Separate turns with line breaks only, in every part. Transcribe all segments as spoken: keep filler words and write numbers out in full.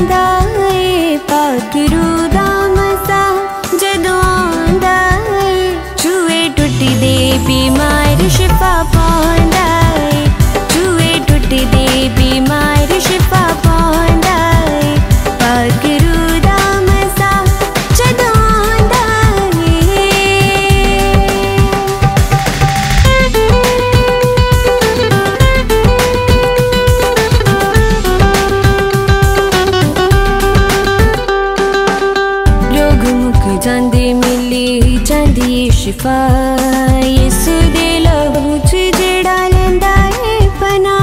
लेंदा ए पाखरू दा मसा जदों आंदा ए चूहे टुटी दे बीमार शिफा पांदा ए चूहे टुटी दे बीमार शिफा पांदा ए पाखरू दा मसा जदों आंदा जांदे मिली जांदी शिफा यसु दे लहू च जेड़ा लेंदा है पना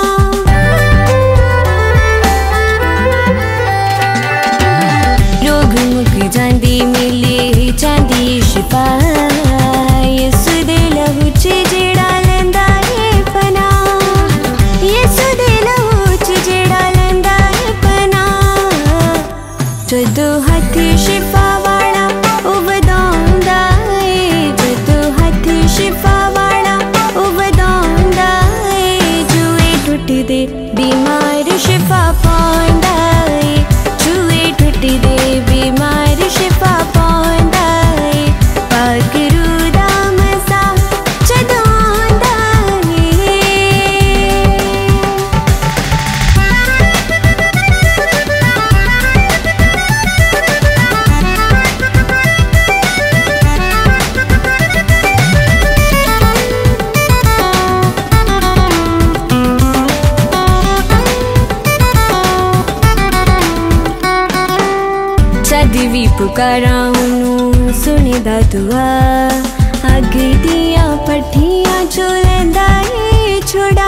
रोग मुक जांदी मिली जांदी शिफा यसु दे लहू च जेड़ा लेंदा है पना यसु दे लहू च जेड़ा लेंदा है पना जदों हथ शिफा दे बीमार शिफा पांदा ए चूहे टुटी दे बीमार शिफा पांदा ए पाखरू दा मसा जदों आंदा दिवी पुकारा उन्नू सुनेदा दुआ अग दिया पट्ठियां चो लेंदा ए छुड़ा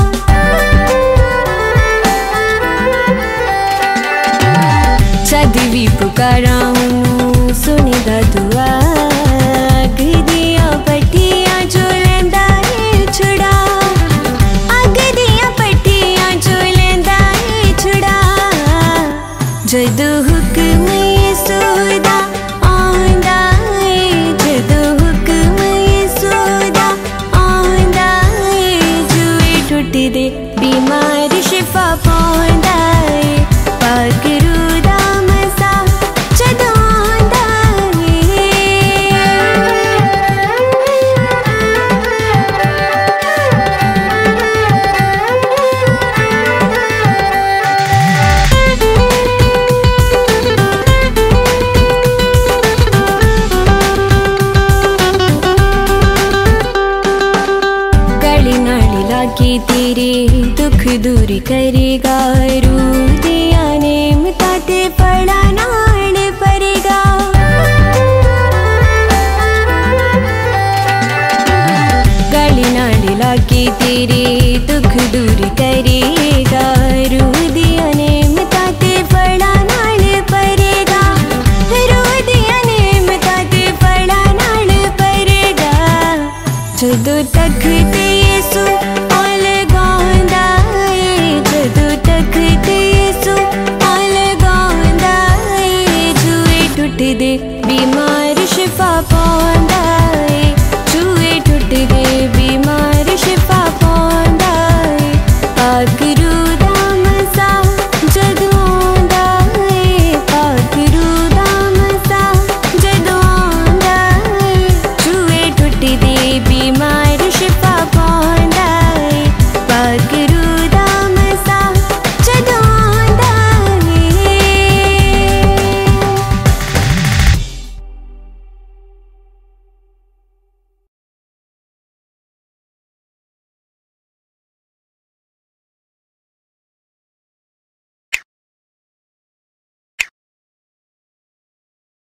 दिवी पुकारा उन्नू सुनेदा दुआ अग दिया पट्ठियां चो लेंदा ए छुड़ा अग दिया पट्ठियां चो लेंदा ए छुड़ा जदों हुक्म